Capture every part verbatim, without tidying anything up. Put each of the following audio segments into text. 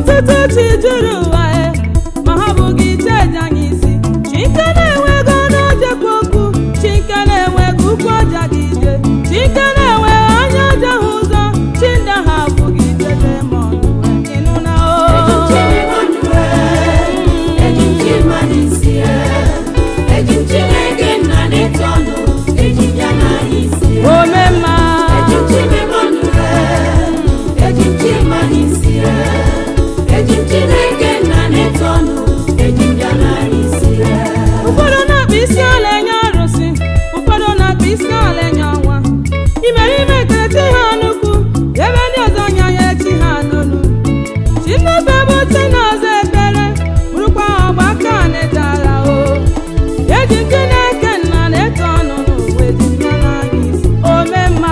ọtụtụ chi juru ụwa ma ha bụghị iche eji anya isi. Chi nke na-enweghị ọnụ ojekwa okwu, chi nke na-enweghị ụkwụ ọja dị ije, chi nke na-enweghị anya ọja hụ ụzọ, chi ndị ha abụghị iche ma ọnụ ịnụ na o omemma ụfọdụ na-akpa isi ala enye arụsị, ụfọdụ na-akpa isi ala enye ọnwa. Imerime ekele chi ha nnukwu, ebe ndị ọzọ nya ya chi ha n'onu. Chi nnefe bụ chi na-ọzọ ekpere, bụrụkwa ọgba aka na-etara o. Eji ndị na-eke nna na-eto ọnụ n'ụwa eji ya n'anya isi omemma.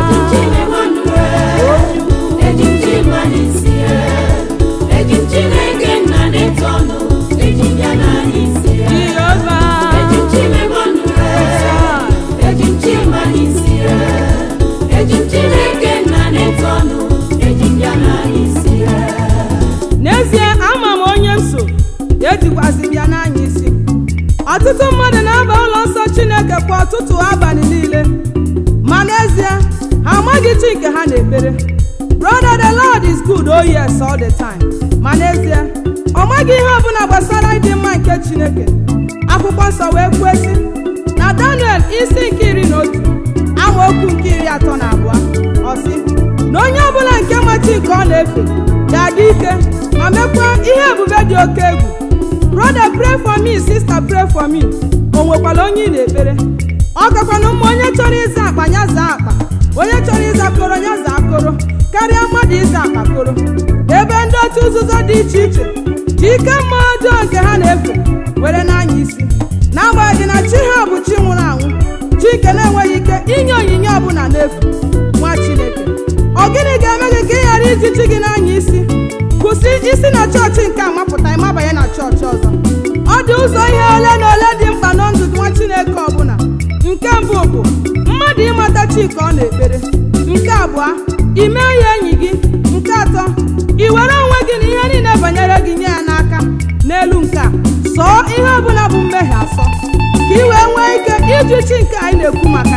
N'ezie ama m onye nso ejikwasị bịa n'anya isi. Ọtụtụ mmadụ na-aba ụlọ nsọ Chineke kwa ọtụtụ abalị niile, ma n'ezie ha amaghị chi nke ha na-ekpere. Brother, the Lord is good, oh yes, all the time. Ma n'ezie ọ maghị ihe ọbụla gbasara ịdị mma nke Chineke. Akwụkwọ nsọ wee kwuo sị na Daniel isi nke iri na otu amaokwu nke iri atọ na abụọ ọ sị na onye ọbụla nke ma chi nke ọ na-efe ga-adị ike ma mekwa ihe ebube dị oke egwu. Brother, pray for me, sister, pray for me. O nwekwara onye ị na-ekpere. Ọ gakwana mma onye chọrọ ịza akpa ya zaa akpa, onye chọrọ ịza koro ya zaa koro, karịa mmadụ ịza akpa koro. Ebe ndị otu nzuzo dị iche iche ji ike mma ọjọọ nke ha na-efe were n'anya isi, n'agbanyeghị na chi ha bụ chi nwụrụ anwụ, chi nke na-enweghị ike inye onyinye ọbụla n'efu. Nwa Chineke, ọ gịnị ga-eme gị ka ị ghara iji chi gị n'anya isi? Kwụsị isi na chọọchị nke a mapụta ịmabanye na chọọchị ọzọ. Ọ dị ụzọ ihe ole na ole dị mkpa na ndụ nwa Chineke ọbụla. Nke mbụ bụ mmadụ ịmata chi ka ọ na-ekpere. Nke abụọ, ime ya enyi gị. Nke atọ, i were onwe gị na ihe niile banyere gị nye ya n'aka. N'elu nke a, sọọ ihe ọbụla bụ mmehie asọ, ka i wee nwee ike iji chi nke anyị na-ekwu maka